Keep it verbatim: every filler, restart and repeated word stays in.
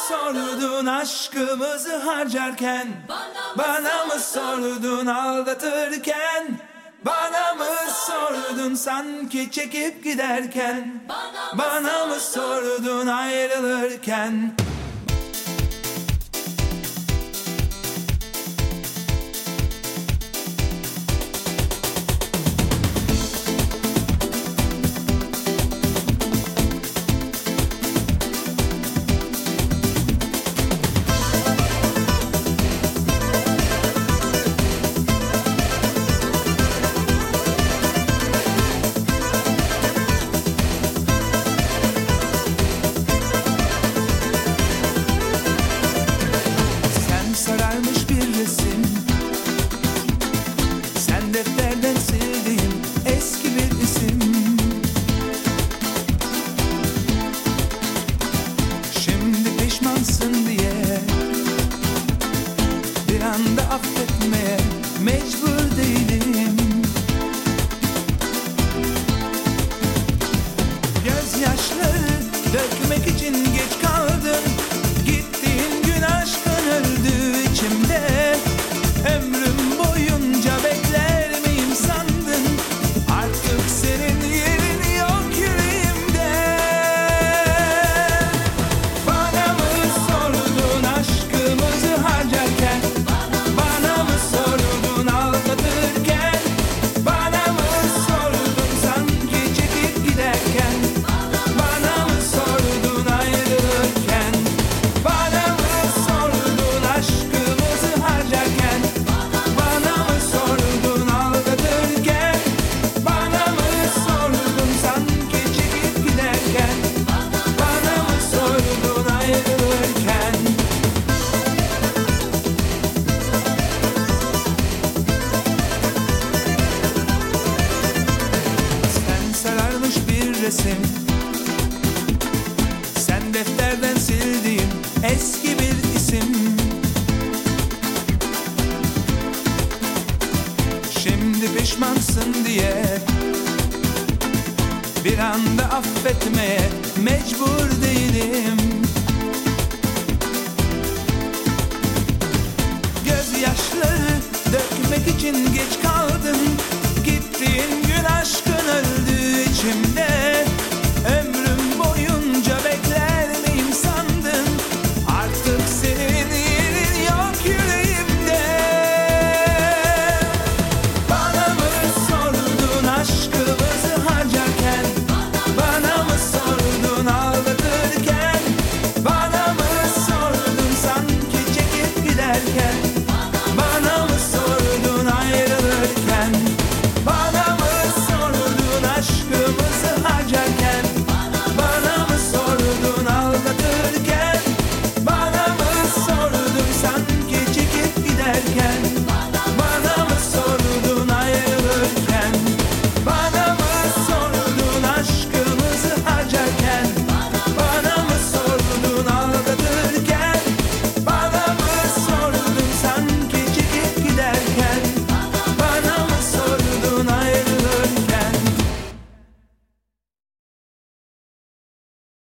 sordun aşkımızı harcarken? Bana, bana mı sordun aldatırken? Bana mı sordun sanki çekip giderken? Bana, bana mı sordun ayrılırken? Sararmış bir resim, sen defterden sildiğin eski bir isim. Şimdi pişmansın diye bir anda affetmeye mecbur değilim. Gözyaşları dökmek için geç kaldın. Gittiğin gün aşkın öldü içimde. Ömrüm boyunca bekler miyim sandın? Artık senin yerin yok yüreğimde. Bana mı sordun aşkımızı harcarken? Bana mı sordun aldatırken? Bana mı sordun sanki çekip giderken? Bana mı sordun ayrılırken? Bana mı sordun aşkımızı harcarken? Bana mı sordun aldatırken? Bana mı sordun sanki çekip giderken? Bana mı sordun ayrılırken? Sen sararmış bir resim, sen defterden sildiğim eski bir isim. Şimdi pişmansın diye bir anda affetmeye mecbur değilim.